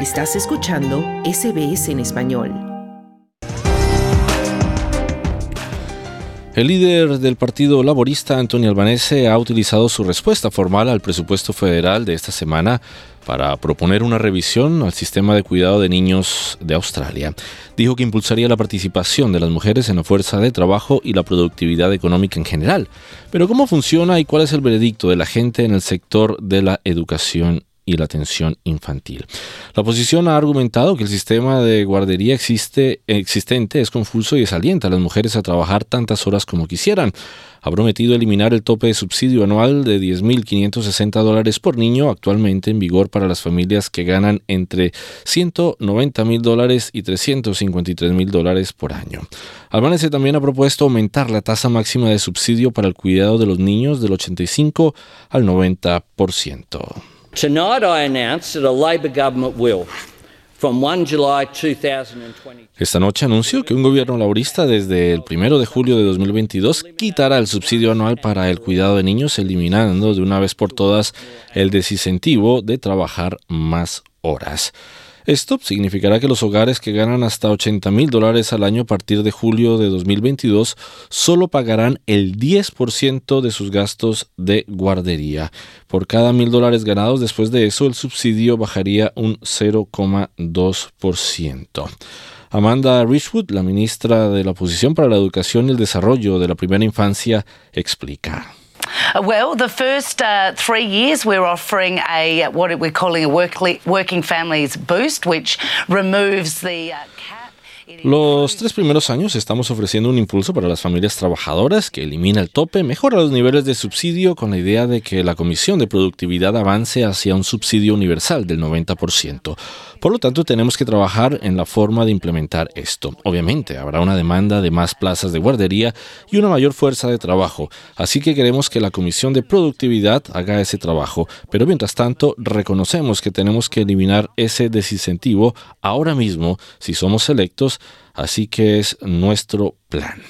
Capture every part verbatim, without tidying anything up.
Estás escuchando S B S en español. El líder del Partido Laborista, Anthony Albanese, ha utilizado su respuesta formal al presupuesto federal de esta semana para proponer una revisión al sistema de cuidado de niños de Australia. Dijo que impulsaría la participación de las mujeres en la fuerza de trabajo y la productividad económica en general. Pero ¿cómo funciona y cuál es el veredicto de la gente en el sector de la educación y la atención infantil? La oposición ha argumentado que el sistema de guardería existe, existente es confuso y desalienta a las mujeres a trabajar tantas horas como quisieran. Ha prometido eliminar el tope de subsidio anual de diez mil quinientos sesenta dólares por niño, actualmente en vigor para las familias que ganan entre ciento noventa mil dólares y trescientos cincuenta y tres mil dólares por año. Albanese también ha propuesto aumentar la tasa máxima de subsidio para el cuidado de los niños del ochenta y cinco al noventa por ciento. Tonight I announce that a Labor government will, from first of July twenty twenty. Esta noche anunció que un gobierno laborista desde el primero de julio de dos mil veintidós quitará el subsidio anual para el cuidado de niños, eliminando de una vez por todas el desincentivo de trabajar más horas. Esto significará que los hogares que ganan hasta ochenta mil dólares al año a partir de julio de dos mil veintidós solo pagarán el diez por ciento de sus gastos de guardería. Por cada mil dólares ganados después de eso, el subsidio bajaría un cero coma dos por ciento. Amanda Richwood, la ministra de la Oposición para la Educación y el Desarrollo de la Primera Infancia, explica. Well, the first uh, three years we're offering a what we're calling a workly, working families boost, which removes the uh, cap. Los tres primeros años estamos ofreciendo un impulso para las familias trabajadoras que elimina el tope, mejora los niveles de subsidio con la idea de que la Comisión de Productividad avance hacia un subsidio universal del noventa por ciento. Por lo tanto, tenemos que trabajar en la forma de implementar esto. Obviamente, habrá una demanda de más plazas de guardería y una mayor fuerza de trabajo, así que queremos que la Comisión de Productividad haga ese trabajo. Pero mientras tanto, reconocemos que tenemos que eliminar ese desincentivo ahora mismo si somos electos, así que es nuestro plan.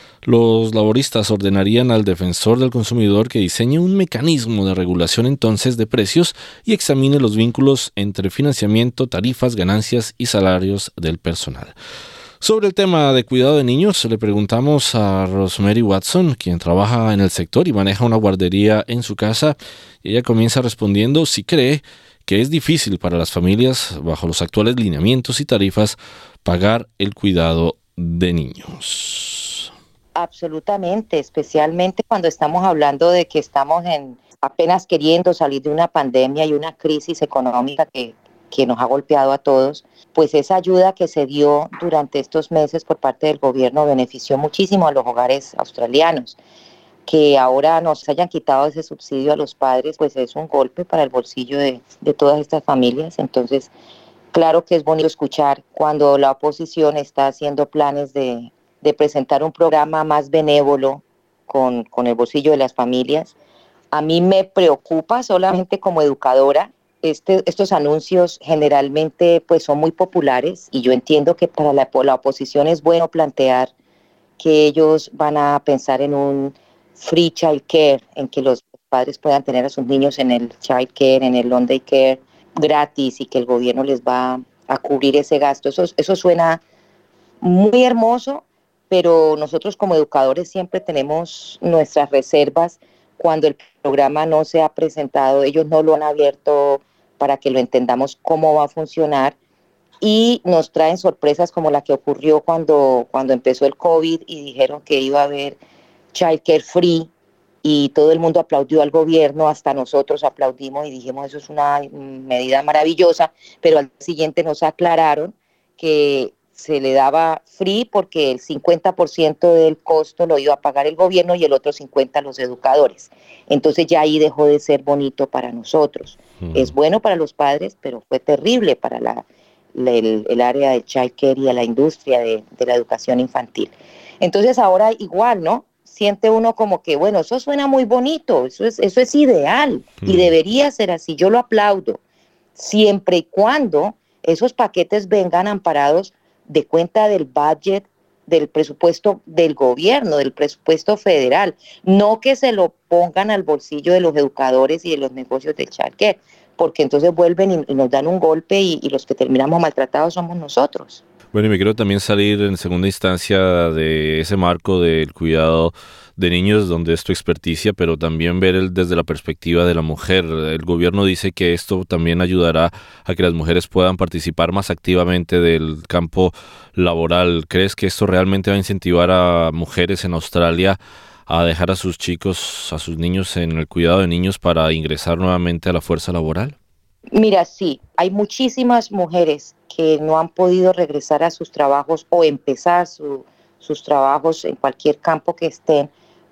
Los laboristas ordenarían al defensor del consumidor que diseñe un mecanismo de regulación entonces de precios y examine los vínculos entre financiamiento, tarifas, ganancias y salarios del personal. Sobre el tema de cuidado de niños, le preguntamos a Rosemary Watson, quien trabaja en el sector y maneja una guardería en su casa. Ella comienza respondiendo si cree que es difícil para las familias, bajo los actuales lineamientos y tarifas, pagar el cuidado de niños. Absolutamente, especialmente cuando estamos hablando de que estamos en apenas queriendo salir de una pandemia y una crisis económica que, que nos ha golpeado a todos, pues esa ayuda que se dio durante estos meses por parte del gobierno benefició muchísimo a los hogares australianos. Que ahora nos hayan quitado ese subsidio a los padres, pues es un golpe para el bolsillo de, de todas estas familias. Entonces, claro que es bonito escuchar cuando la oposición está haciendo planes de, de presentar un programa más benévolo con, con el bolsillo de las familias. A mí me preocupa solamente como educadora. Este, estos anuncios generalmente pues, son muy populares y yo entiendo que para la, la oposición es bueno plantear que ellos van a pensar en un free child care, en que los padres puedan tener a sus niños en el child care, en el long day care gratis y que el gobierno les va a cubrir ese gasto. Eso, eso suena muy hermoso, pero nosotros como educadores siempre tenemos nuestras reservas cuando el programa no se ha presentado. Ellos no lo han abierto para que lo entendamos cómo va a funcionar y nos traen sorpresas como la que ocurrió cuando, cuando empezó el COVID y dijeron que iba a haber childcare free y todo el mundo aplaudió al gobierno, hasta nosotros aplaudimos y dijimos eso es una medida maravillosa, pero al siguiente nos aclararon que se le daba free porque el cincuenta por ciento del costo lo iba a pagar el gobierno y el otro cincuenta por ciento los educadores. Entonces ya ahí dejó de ser bonito para nosotros. Mm. Es bueno para los padres, pero fue terrible para la, la, el, el área de childcare y a la industria de, de la educación infantil. Entonces ahora igual, ¿no? Siente uno como que, bueno, eso suena muy bonito, eso es, eso es ideal mm. y debería ser así, yo lo aplaudo, siempre y cuando esos paquetes vengan amparados de cuenta del budget, del presupuesto del gobierno, del presupuesto federal, no que se lo pongan al bolsillo de los educadores y de los negocios del childcare, porque entonces vuelven y, y nos dan un golpe y, y los que terminamos maltratados somos nosotros. Bueno, y me quiero también salir en segunda instancia de ese marco del cuidado de niños, donde es tu experticia, pero también ver el, desde la perspectiva de la mujer. El gobierno dice que esto también ayudará a que las mujeres puedan participar más activamente del campo laboral. ¿Crees que esto realmente va a incentivar a mujeres en Australia a dejar a sus chicos, a sus niños en el cuidado de niños para ingresar nuevamente a la fuerza laboral? Mira, sí, hay muchísimas mujeres que no han podido regresar a sus trabajos o empezar su, sus trabajos en cualquier campo que estén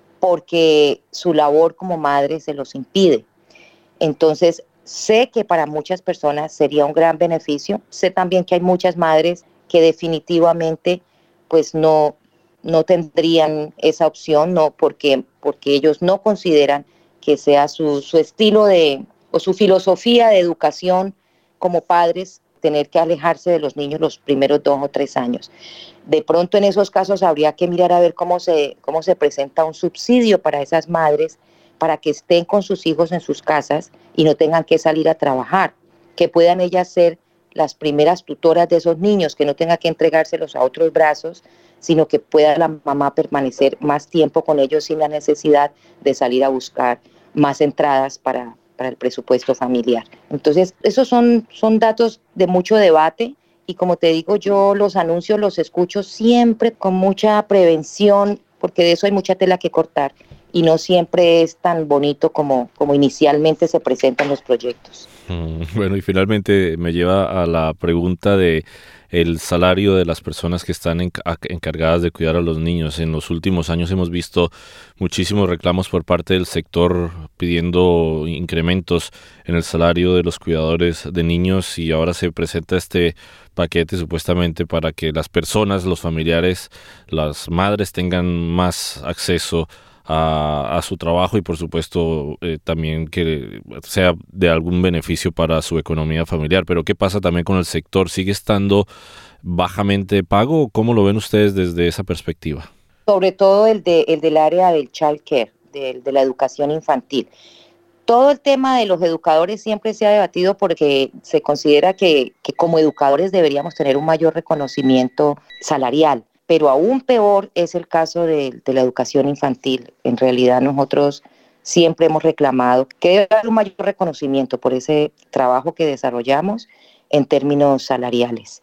porque su labor como madre se los impide. Entonces, sé que para muchas personas sería un gran beneficio. Sé también que hay muchas madres que definitivamente pues no, no tendrían esa opción, no, porque, porque ellos no consideran que sea su, su estilo de o su filosofía de educación como padres, tener que alejarse de los niños los primeros dos o tres años. De pronto en esos casos habría que mirar a ver cómo se, cómo se presenta un subsidio para esas madres para que estén con sus hijos en sus casas y no tengan que salir a trabajar, que puedan ellas ser las primeras tutoras de esos niños, que no tengan que entregárselos a otros brazos, sino que pueda la mamá permanecer más tiempo con ellos sin la necesidad de salir a buscar más entradas para para el presupuesto familiar. Entonces, esos son, son datos de mucho debate y como te digo, yo los anuncios los escucho siempre con mucha prevención porque de eso hay mucha tela que cortar y no siempre es tan bonito como, como inicialmente se presentan los proyectos. Mm, bueno, y finalmente me lleva a la pregunta de el salario de las personas que están encargadas de cuidar a los niños. En los últimos años hemos visto muchísimos reclamos por parte del sector pidiendo incrementos en el salario de los cuidadores de niños y ahora se presenta este paquete supuestamente para que las personas, los familiares, las madres tengan más acceso A, a su trabajo y por supuesto eh, también que sea de algún beneficio para su economía familiar. Pero ¿qué pasa también con el sector? ¿Sigue estando bajamente pago? ¿Cómo lo ven ustedes desde esa perspectiva? Sobre todo el, de, el del área del child care, de, de la educación infantil. Todo el tema de los educadores siempre se ha debatido porque se considera que, que como educadores deberíamos tener un mayor reconocimiento salarial. Pero aún peor es el caso de, de la educación infantil. En realidad nosotros siempre hemos reclamado que debe haber un mayor reconocimiento por ese trabajo que desarrollamos en términos salariales.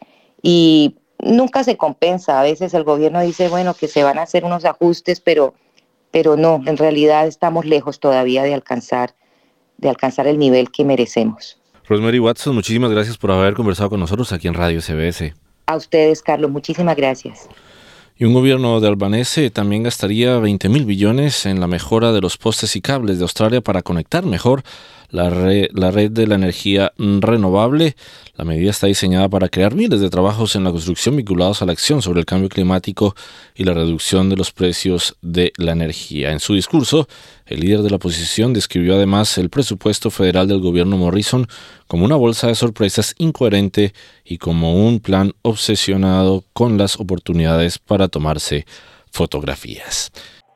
Y nunca se compensa. A veces el gobierno dice, bueno, que se van a hacer unos ajustes, pero, pero no, en realidad estamos lejos todavía de alcanzar, de alcanzar el nivel que merecemos. Rosemary Watson, muchísimas gracias por haber conversado con nosotros aquí en Radio S B S. A ustedes, Carlos, muchísimas gracias. Y un gobierno de Albanese también gastaría veinte mil billones en la mejora de los postes y cables de Australia para conectar mejor la red, la red de la energía renovable. La medida está diseñada para crear miles de trabajos en la construcción vinculados a la acción sobre el cambio climático y la reducción de los precios de la energía. En su discurso, el líder de la oposición describió además el presupuesto federal del gobierno Morrison como una bolsa de sorpresas incoherente y como un plan obsesionado con las oportunidades para tomarse fotografías.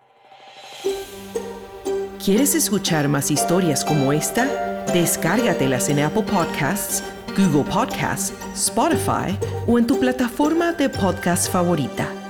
¿Quieres escuchar más historias como esta? Descárgatelas en Apple Podcasts, Google Podcasts, Spotify o en tu plataforma de podcast favorita.